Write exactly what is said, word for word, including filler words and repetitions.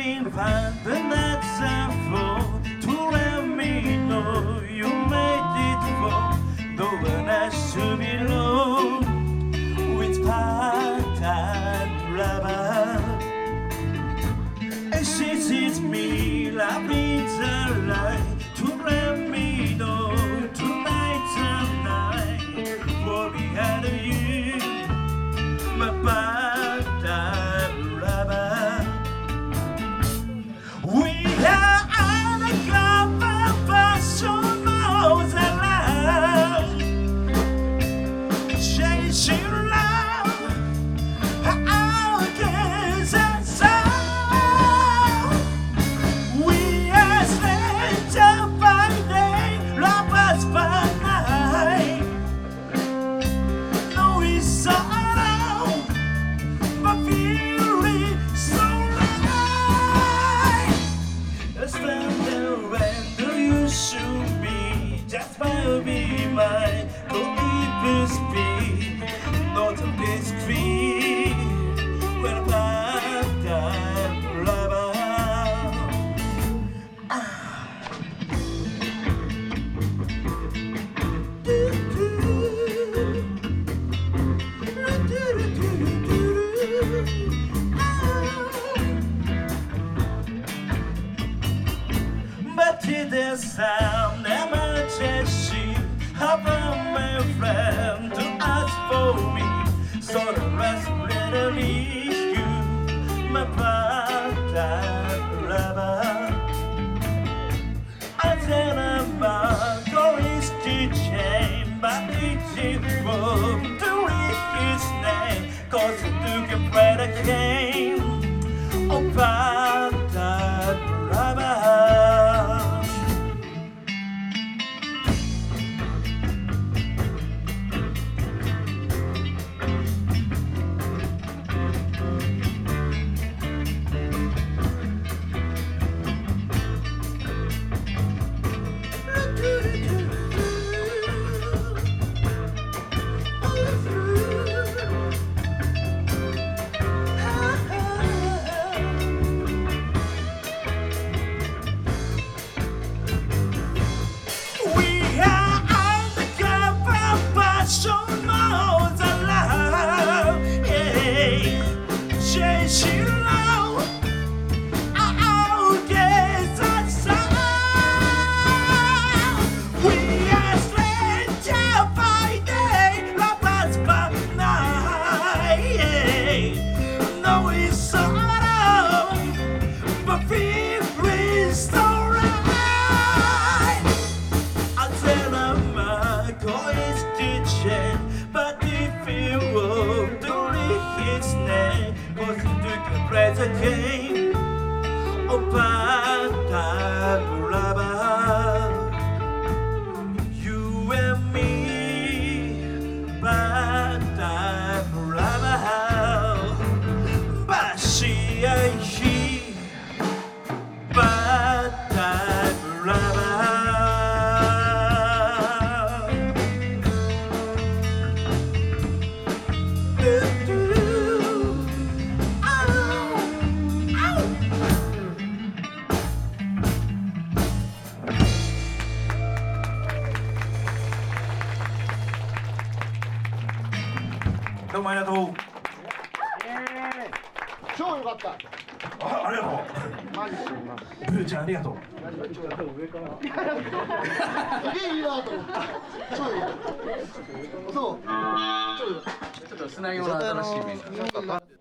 been fine, but that's enough to let me know you made it for no one else to be alone with part-time lover. And she sees me laughing the light to let me know tonight's the night for behind you, my part-time lover. We are undercover professionals alive, chasing love, our gaze and sound. We are stranger by day, lovers by night. No, it's sorrow, but feeling so right. Stand there when do you should be? Just by be mine, no even speak, not a mystery. When I'm part-time lover. But it is some emergency about my friend to ask for me, so the rest really you, my part-time lover. I tell about Doris kitchen, but it's wrong to read his name, cause it took a better game. Oh, part-time lover. But if you were to read his name, cause you took a present game, oh, part-time lover. You and me, part-time lover. But she and he, part-time lover.どうもありがとう。 超良かった。 あ、ありがとう。 マジでます。 ブーちゃんありがとう。 上から。すげえいいなと思って。超いい。そう。超いい。 ちょっと砂肝の新しいイメージ。